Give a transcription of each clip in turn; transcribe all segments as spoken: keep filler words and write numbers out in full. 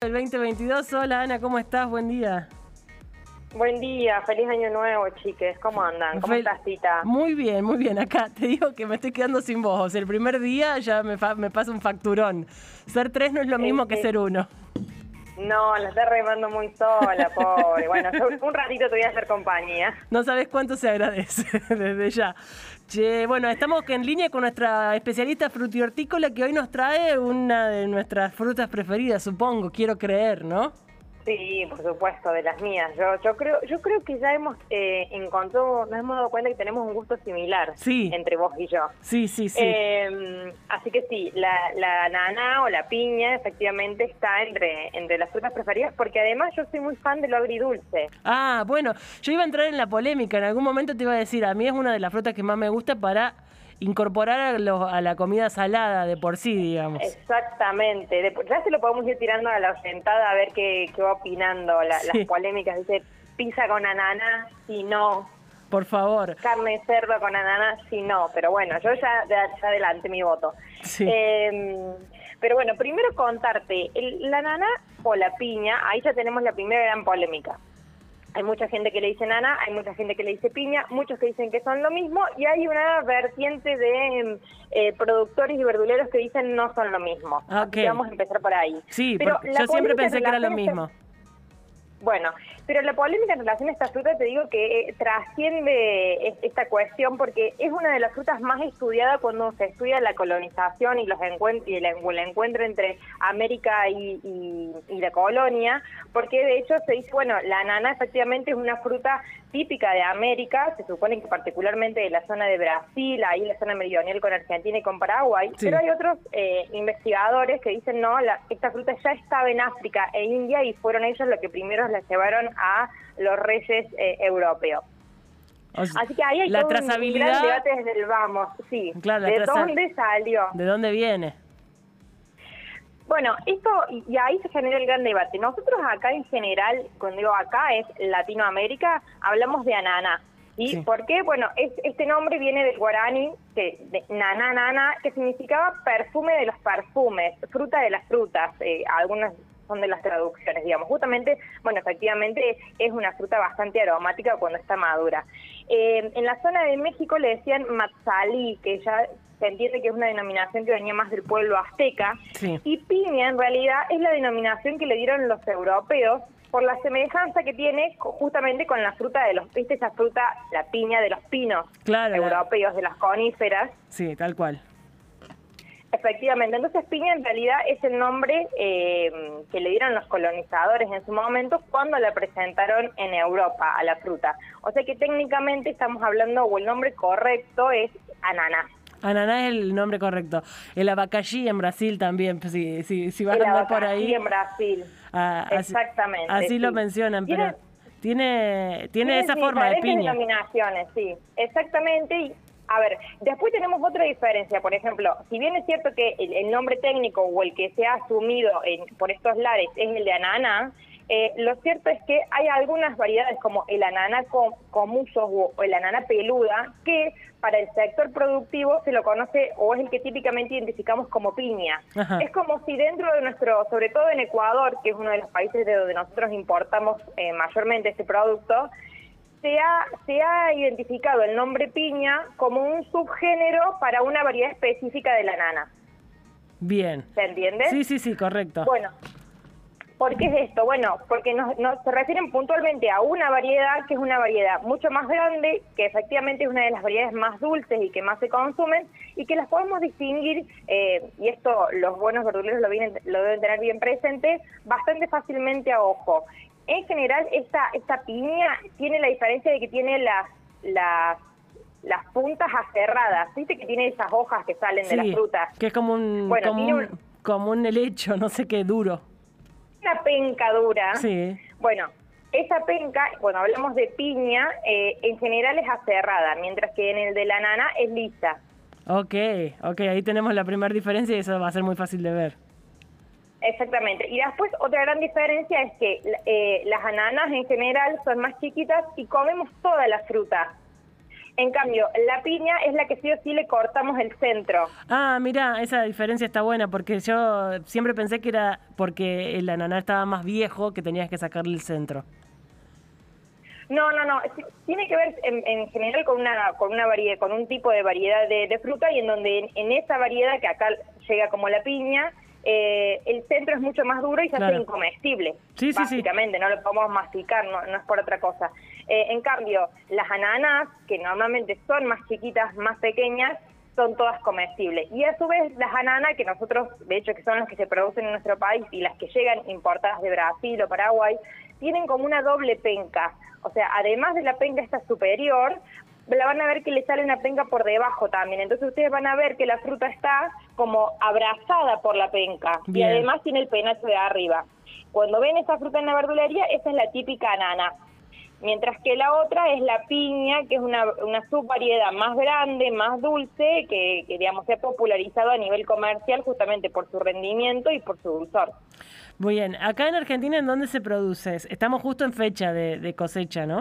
el veinte veintidós. Hola Ana, ¿cómo estás? Buen día. Buen día, feliz año nuevo, chiques. ¿Cómo andan? ¿Cómo Fel estás, Tita? Muy bien, muy bien. Acá te digo que me estoy quedando sin voz. O sea, el primer día ya me, fa me pasa un facturón. Ser tres no es lo mismo sí, que sí. ser uno. No, la está remando muy sola, pobre. Bueno, yo un ratito te voy a hacer compañía. No sabes cuánto se agradece desde ya. Che, bueno, estamos en línea con nuestra especialista frutihortícola que hoy nos trae una de nuestras frutas preferidas, supongo, quiero creer, ¿no? Sí, por supuesto, de las mías. Yo yo creo yo creo que ya hemos eh, encontrado, nos hemos dado cuenta que tenemos un gusto similar sí. entre vos y yo. Sí, sí, sí. Eh, así que sí, la, la nana o la piña efectivamente está entre, entre las frutas preferidas, porque además yo soy muy fan de lo agridulce. Ah, bueno, yo iba a entrar en la polémica, en algún momento te iba a decir, a mí es una de las frutas que más me gusta para incorporar a, los, a la comida salada de por sí, digamos. Exactamente. De, ya se lo podemos ir tirando a la sentada a ver qué, qué va opinando la, sí. Las polémicas. Dice, pizza con ananá, si no. Por favor. Carne de cerdo con ananá, si no. Pero bueno, yo ya, ya adelante mi voto. Sí. Eh, pero bueno, primero contarte, el, la ananá o la piña, ahí ya tenemos la primera gran polémica. Hay mucha gente que le dice nana, hay mucha gente que le dice piña, muchos que dicen que son lo mismo, y hay una vertiente de eh, productores y verduleros que dicen no son lo mismo. Okay. Así que vamos a empezar por ahí. Sí, pero yo siempre pensé que era lo mismo. Este... Bueno, pero la polémica en relación a esta fruta, te digo que eh, trasciende esta cuestión porque es una de las frutas más estudiadas cuando se estudia la colonización y los encuent y el, el encuentro entre América y, y, y la colonia, porque de hecho se dice, bueno, la nana efectivamente es una fruta típica de América, se supone que particularmente de la zona de Brasil, ahí la zona meridional con Argentina y con Paraguay, sí. Pero hay otros eh, investigadores que dicen, no, la, esta fruta ya estaba en África e India y fueron ellos los que primero la llevaron a los reyes eh, europeos. O sea, así que ahí hay la todo trazabilidad, un gran debate desde el vamos, sí, claro, ¿de dónde salió? ¿De dónde viene? Bueno, esto, y ahí se genera el gran debate. Nosotros acá en general, cuando digo acá es Latinoamérica, hablamos de ananá. ¿Y sí. por qué? Bueno, es, este nombre viene del guaraní, que, de nana nana, que significaba perfume de los perfumes, fruta de las frutas, eh, algunas son de las traducciones, digamos. Justamente, bueno, efectivamente es una fruta bastante aromática cuando está madura. Eh, en la zona de México le decían matzalí, que ya se entiende que es una denominación que venía más del pueblo azteca, sí. Y piña en realidad es la denominación que le dieron los europeos por la semejanza que tiene justamente con la fruta de los, ¿viste esa fruta, la piña de los pinos claro, europeos, la... de las coníferas? Sí, tal cual. Efectivamente, entonces piña en realidad es el nombre eh, que le dieron los colonizadores en su momento cuando la presentaron en Europa a la fruta. O sea que técnicamente estamos hablando, o el nombre correcto es ananá. Ananá es el nombre correcto. El abacaxi en Brasil también, si, si, si vas a andar por ahí. El abacaxi en Brasil, ah, así, exactamente. Así sí. lo mencionan, pero tiene, tiene, tiene esa forma de piña. Denominaciones, sí, exactamente. Y a ver, después tenemos otra diferencia, por ejemplo, si bien es cierto que el, el nombre técnico o el que se ha asumido en, por estos lares es el de ananá, eh, lo cierto es que hay algunas variedades como el ananá com, comuso o, o el ananá peluda que para el sector productivo se lo conoce o es el que típicamente identificamos como piña. Ajá. Es como si dentro de nuestro, sobre todo en Ecuador, que es uno de los países de donde nosotros importamos eh, mayormente este producto, Se ha, se ha identificado el nombre piña como un subgénero para una variedad específica de la nana. Bien. ¿Se entiende? Sí, sí, sí, correcto. Bueno, ¿por qué es esto? Bueno, porque nos, nos se refieren puntualmente a una variedad que es una variedad mucho más grande, que efectivamente es una de las variedades más dulces y que más se consumen, y que las podemos distinguir, eh, y esto los buenos verduleros lo, vienen, lo deben tener bien presente, bastante fácilmente a ojo. En general, esta esta piña tiene la diferencia de que tiene las las las puntas aserradas, ¿viste? Que tiene esas hojas que salen sí, de las frutas. Que es como un, bueno, como, un, un, como un helecho, no sé qué, duro. Una penca dura. Sí. Bueno, esa penca, cuando hablamos de piña, eh, en general es aserrada, mientras que en el de la nana es lisa. Ok, ok, ahí tenemos la primera diferencia y eso va a ser muy fácil de ver. Exactamente. Y después otra gran diferencia es que eh, las ananas en general son más chiquitas y comemos toda la fruta. En cambio, la piña es la que sí o sí le cortamos el centro. Ah, mira, esa diferencia está buena, porque yo siempre pensé que era porque el ananá estaba más viejo que tenías que sacarle el centro. No, no, no. Sí, tiene que ver en, en general con una con una variedad, con un tipo de variedad de, de fruta, y en donde en, en esa variedad que acá llega como la piña, eh, el centro es mucho más duro y se Claro. hace incomestible. Sí, sí, básicamente, sí. no lo podemos masticar, no, no es por otra cosa. Eh, en cambio, las ananas, que normalmente son más chiquitas, más pequeñas, son todas comestibles. Y a su vez las ananas, que nosotros, de hecho, que son las que se producen en nuestro país y las que llegan importadas de Brasil o Paraguay, tienen como una doble penca. O sea, además de la penca esta superior, la van a ver que le sale una penca por debajo también. Entonces ustedes van a ver que la fruta está como abrazada por la penca. Bien. Y además tiene el penacho de arriba. Cuando ven esa fruta en la verdulería, esa es la típica anana. Mientras que la otra es la piña, que es una, una subvariedad más grande, más dulce, que, que digamos se ha popularizado a nivel comercial justamente por su rendimiento y por su dulzor. Muy bien. Acá en Argentina, ¿en dónde se produce? Estamos justo en fecha de, de cosecha, ¿no?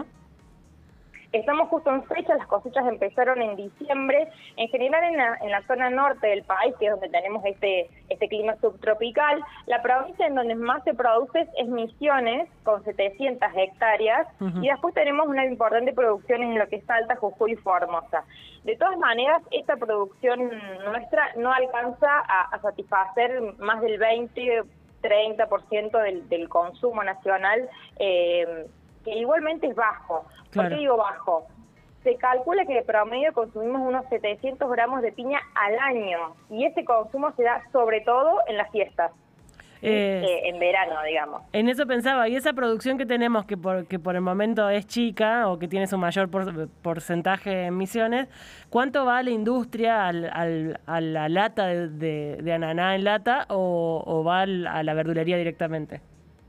Estamos justo en fecha, las cosechas empezaron en diciembre. En general en la, en la zona norte del país, que es donde tenemos este, este clima subtropical, la provincia en donde más se produce es Misiones, con setecientas hectáreas, uh-huh. y después tenemos una importante producción en lo que es Salta, Jujuy y Formosa. De todas maneras, esta producción nuestra no alcanza a, a satisfacer más del veinte, treinta por ciento del, del consumo nacional, eh, que igualmente es bajo. Claro. ¿Por qué digo bajo? Se calcula que de promedio consumimos unos setecientos gramos de piña al año, y ese consumo se da sobre todo en las fiestas, eh, eh, en verano, digamos. En eso pensaba, y esa producción que tenemos, que por, que por el momento es chica, o que tiene su mayor por, porcentaje en Misiones, ¿cuánto va a la industria, al, al, a la lata de, de, de ananá en lata, o, o va al, a la verdulería directamente?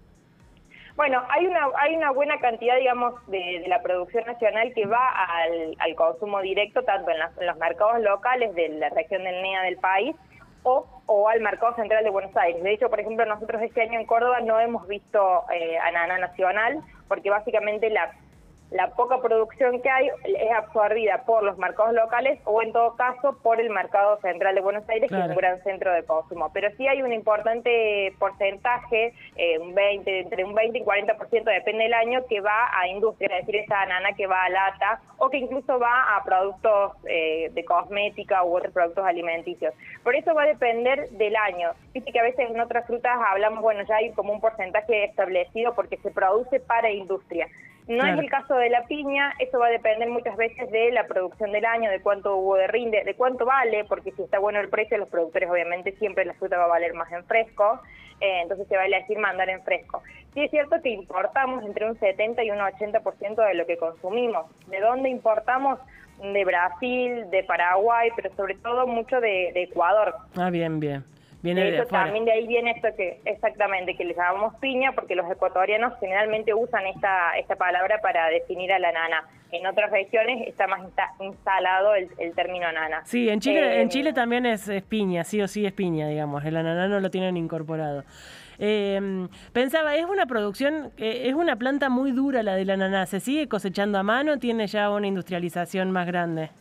Bueno, hay una hay una buena cantidad, digamos, de, de la producción nacional que va al, al consumo directo, tanto en, las, en los mercados locales de la región del N E A del país, o, o al mercado central de Buenos Aires. De hecho, por ejemplo, nosotros este año en Córdoba no hemos visto eh, ananá nacional, porque básicamente la... La poca producción que hay es absorbida por los mercados locales o, en todo caso, por el mercado central de Buenos Aires, claro, que es un gran centro de consumo. Pero sí hay un importante porcentaje, eh, un veinte, entre un veinte y cuarenta por ciento, depende del año, que va a industria, es decir, esa banana que va a lata o que incluso va a productos eh, de cosmética u otros productos alimenticios. Por eso va a depender del año. Viste que a veces en otras frutas hablamos, bueno, ya hay como un porcentaje establecido porque se produce para industria. No claro. es el caso de la piña, eso va a depender muchas veces de la producción del año, de cuánto hubo de rinde, de cuánto vale, porque si está bueno el precio, los productores obviamente siempre la fruta va a valer más en fresco, eh, entonces se va a elegir mandar en fresco. Sí es cierto que importamos entre un setenta y un ochenta por ciento de lo que consumimos. ¿De dónde importamos? De Brasil, de Paraguay, pero sobre todo mucho de, de Ecuador. Ah, bien, bien. Viene de de hecho, afuera. También de ahí viene esto que exactamente que le llamamos piña, porque los ecuatorianos generalmente usan esta esta palabra para definir a la nana. En otras regiones está más insta instalado el, el término nana. Sí, en Chile eh, en Chile también es, es piña, sí o sí es piña, digamos. El ananá no lo tienen incorporado. Eh, pensaba, es una producción, eh, es una planta muy dura la del ananá. ¿Se sigue cosechando a mano? ¿Tiene ya una industrialización más grande?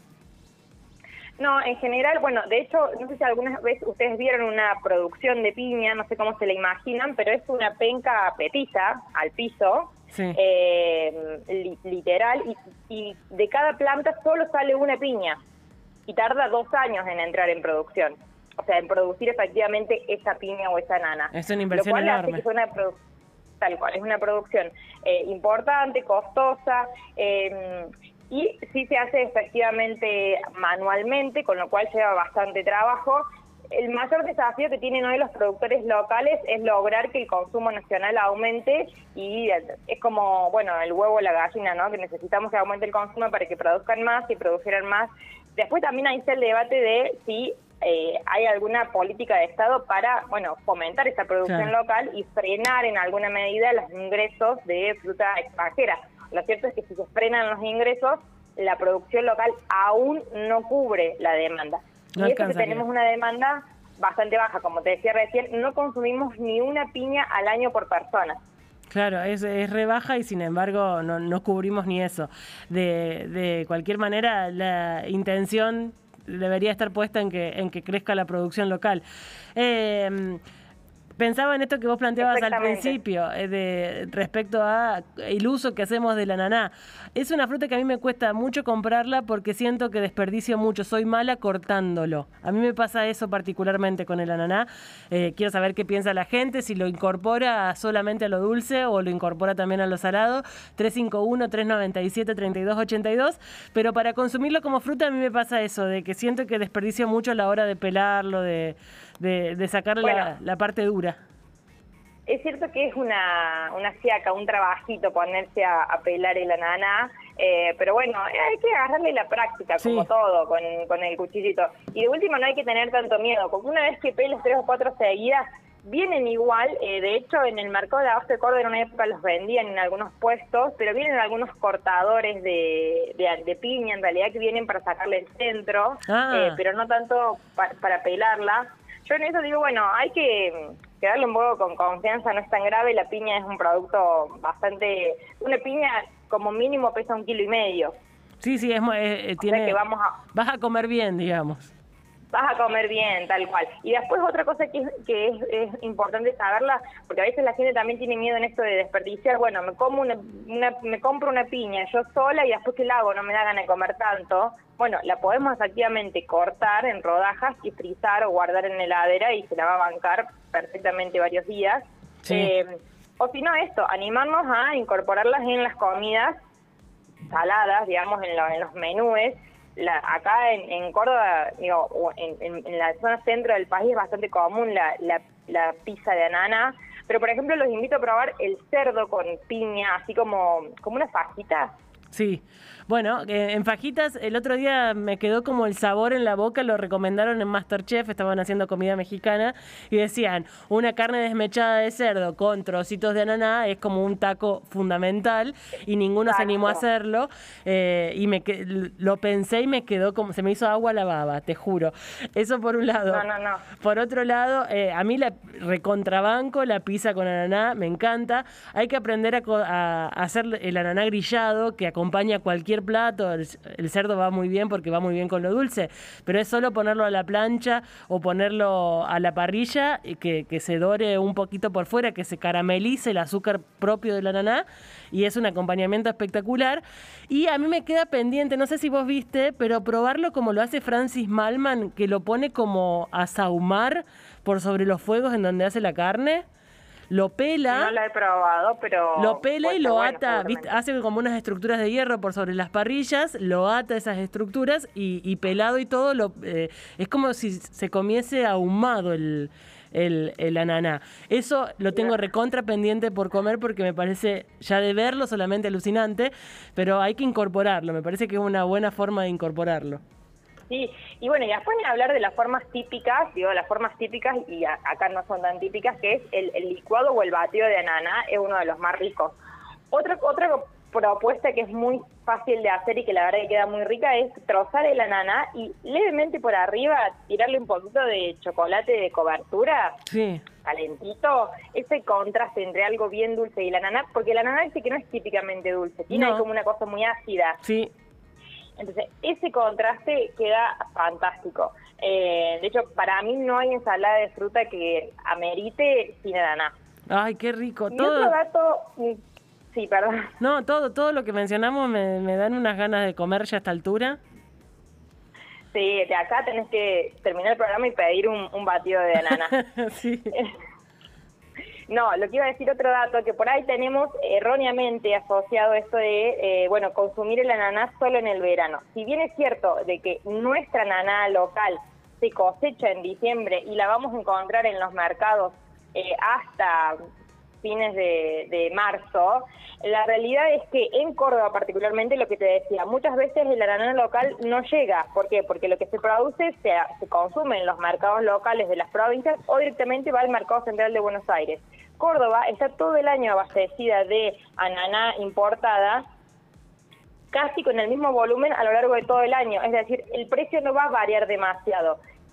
No, en general, bueno, de hecho, no sé si alguna vez ustedes vieron una producción de piña, no sé cómo se la imaginan, pero es una penca petiza al piso, sí. eh, li literal, y, y de cada planta solo sale una piña, y tarda dos años en entrar en producción, o sea, en producir efectivamente esa piña o esa nana. Es una inversión lo cual enorme. Hace que sea una tal cual, es una producción eh, importante, costosa, eh, y sí se hace efectivamente manualmente, con lo cual lleva bastante trabajo. El mayor desafío que tienen hoy los productores locales es lograr que el consumo nacional aumente, y es como, bueno, el huevo o la gallina, ¿no? Que necesitamos que aumente el consumo para que produzcan más y produjeran más. Después también ahí está el debate de si eh, hay alguna política de Estado para, bueno, fomentar esa producción claro. local y frenar en alguna medida los ingresos de fruta extranjera. Lo cierto es que si se frenan los ingresos, la producción local aún no cubre la demanda. No y eso que tenemos una demanda bastante baja, como te decía recién, no consumimos ni una piña al año por persona. Claro, es, es rebaja y sin embargo no, no cubrimos ni eso. De, de cualquier manera, la intención debería estar puesta en que, en que crezca la producción local. Eh, Pensaba en esto que vos planteabas al principio, eh, de respecto a el uso que hacemos del ananá. Es una fruta que a mí me cuesta mucho comprarla porque siento que desperdicio mucho, soy mala cortándolo. A mí me pasa eso particularmente con el ananá. Eh, quiero saber qué piensa la gente, si lo incorpora solamente a lo dulce o lo incorpora también a lo salado. tres cinco uno, tres nueve siete, tres dos ocho dos. Pero para consumirlo como fruta a mí me pasa eso, de que siento que desperdicio mucho a la hora de pelarlo, de, de, de sacarle bueno. la, la parte dura. Es cierto que es una, una fiaca, un trabajito ponerse a, a pelar el ananá, eh, pero bueno, hay que agarrarle la práctica, sí. como todo, con, con el cuchillito. Y de última no hay que tener tanto miedo, porque una vez que pelas tres o cuatro seguidas, vienen igual. Eh, de hecho, en el mercado de abasto de Córdoba en una época los vendían en algunos puestos, pero vienen algunos cortadores de, de, de piña, en realidad, que vienen para sacarle el centro, ah. eh, pero no tanto pa, para pelarla. Yo en eso digo, bueno, hay que... que darle un poco con confianza, no es tan grave. La piña es un producto bastante... Una piña como mínimo pesa un kilo y medio. Sí, sí, es, eh, tiene... O sea que vamos a... Vas a comer bien, digamos. Vas a comer bien, tal cual. Y después otra cosa que, es, que es, es importante saberla, porque a veces la gente también tiene miedo en esto de desperdiciar. Bueno, me como una, una, me compro una piña yo sola y después que la hago no me da ganas de comer tanto. Bueno, la podemos activamente cortar en rodajas y frizar o guardar en heladera y se la va a bancar perfectamente varios días. Sí. Eh, o si no, esto, animarnos a incorporarlas en las comidas saladas, digamos, en, lo, en los menúes. La, acá en, en Córdoba, digo, en, en, en la zona centro del país es bastante común la, la, la pizza de ananá, pero por ejemplo los invito a probar el cerdo con piña, así como, como una fajita. Sí, bueno, eh, en fajitas el otro día me quedó como el sabor en la boca, lo recomendaron en MasterChef, estaban haciendo comida mexicana y decían, una carne desmechada de cerdo con trocitos de ananá es como un taco fundamental y ninguno Exacto. se animó a hacerlo eh, y me lo pensé y me quedó como, se me hizo agua la baba, te juro. Eso por un lado. No, no, no. Por otro lado, eh, a mí la recontrabanco, la pizza con ananá, me encanta. Hay que aprender a, a, a hacer el ananá grillado que acompaña cualquier plato. El, el cerdo va muy bien porque va muy bien con lo dulce, pero es solo ponerlo a la plancha o ponerlo a la parrilla y que, que se dore un poquito por fuera, que se caramelice el azúcar propio del ananá y es un acompañamiento espectacular. Y a mí me queda pendiente, no sé si vos viste, pero probarlo como lo hace Francis Mallmann, que lo pone como a sahumar por sobre los fuegos en donde hace la carne. Lo pela. No la he probado, pero... Lo pela y lo bueno, ata, ¿viste? Hace como unas estructuras de hierro por sobre las parrillas, lo ata esas estructuras y, y pelado y todo, lo, eh, es como si se comiese ahumado el, el, el ananá. Eso lo tengo recontra pendiente por comer porque me parece, ya de verlo, solamente alucinante, pero hay que incorporarlo, me parece que es una buena forma de incorporarlo. Sí, y bueno, y después de hablar de las formas típicas, digo, las formas típicas, y a, acá no son tan típicas, que es el, el licuado o el batido de ananá, es uno de los más ricos. Otra, otra propuesta que es muy fácil de hacer y que la verdad que queda muy rica es trozar el ananá y levemente por arriba tirarle un poquito de chocolate de cobertura, sí. calentito, ese contraste entre algo bien dulce y el ananá, porque el ananá dice que no es típicamente dulce, tiene no. como una cosa muy ácida. Sí. Entonces, ese contraste queda fantástico. Eh, de hecho, para mí no hay ensalada de fruta que amerite sin ananá. Ay, qué rico. Y todo... otro dato... Sí, perdón. No, todo todo lo que mencionamos me, me dan unas ganas de comer ya a esta altura. Sí, de acá tenés que terminar el programa y pedir un, un batido de ananá. Sí. No, lo que iba a decir otro dato, que por ahí tenemos erróneamente asociado esto de, eh, bueno, consumir el ananá solo en el verano. Si bien es cierto de que nuestra ananá local se cosecha en diciembre y la vamos a encontrar en los mercados eh, hasta fines de, de marzo, la realidad es que en Córdoba particularmente, lo que te decía, muchas veces el ananá local no llega. ¿Por qué? Porque lo que se produce se, se consume en los mercados locales de las provincias o directamente va al mercado central de Buenos Aires. Córdoba está todo el año abastecida de ananá importada, casi con el mismo volumen a lo largo de todo el año. Es decir, el precio no va a variar demasiado.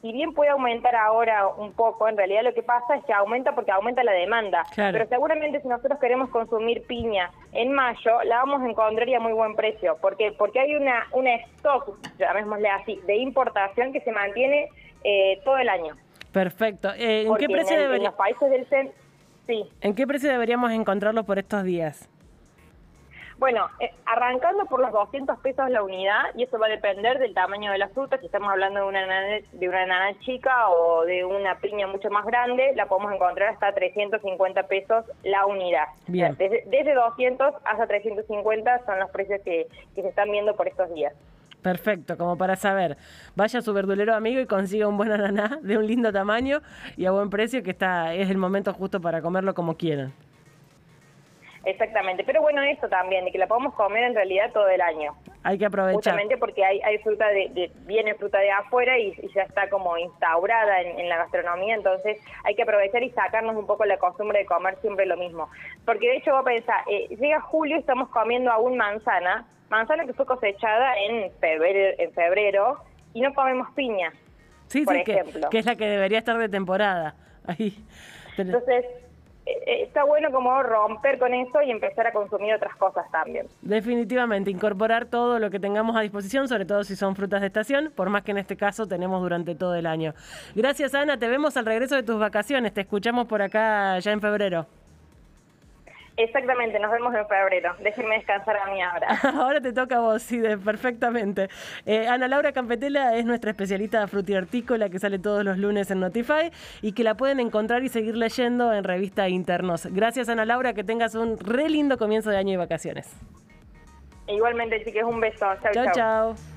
si bien puede aumentar ahora un poco, en realidad lo que pasa es que aumenta porque aumenta la demanda. Claro. Pero seguramente si nosotros queremos consumir piña en mayo, la vamos a encontrar y a muy buen precio. ¿Por qué? Porque hay una, una stock, llamémosle así, de importación que se mantiene eh, todo el año. Perfecto. Eh, ¿en, Porque qué precio en, el, debería... en los países del centro, sí. ¿En qué precio deberíamos encontrarlo por estos días? Bueno, eh, arrancando por los doscientos pesos la unidad, y eso va a depender del tamaño de la fruta. Si estamos hablando de una nana, de una nana chica o de una piña mucho más grande, la podemos encontrar hasta trescientos cincuenta pesos la unidad. Bien. O sea, desde, desde doscientos hasta trescientos cincuenta son los precios que, que se están viendo por estos días. Perfecto, como para saber. Vaya a su verdulero amigo y consiga un buen ananá de un lindo tamaño y a buen precio, que está es el momento justo para comerlo como quieran. Exactamente, pero bueno, esto también, de que la podemos comer en realidad todo el año. Hay que aprovechar. Justamente porque hay, hay fruta de, de viene fruta de afuera y, y ya está como instaurada en, en la gastronomía, entonces hay que aprovechar y sacarnos un poco la costumbre de comer siempre lo mismo. Porque de hecho vos pensás, eh, llega julio y estamos comiendo aún manzana, manzana que fue cosechada en febrero, en febrero y no comemos piña, Sí, por sí, ejemplo. que, que es la que debería estar de temporada. Ahí. Entonces, eh, está bueno como romper con eso y empezar a consumir otras cosas también. Definitivamente, incorporar todo lo que tengamos a disposición, sobre todo si son frutas de estación, por más que en este caso tenemos durante todo el año. Gracias, Ana, te vemos al regreso de tus vacaciones, te escuchamos por acá ya en febrero. Exactamente, nos vemos en febrero. Déjenme descansar a mí ahora. Ahora te toca a vos, sí, de, perfectamente. Eh, Ana Laura Campetela es nuestra especialista de frutiartícola que sale todos los lunes en Notify y que la pueden encontrar y seguir leyendo en Revista Internos. Gracias, Ana Laura, que tengas un re lindo comienzo de año y vacaciones. Igualmente, chicas, un beso. Chau, Chao, chau. chao.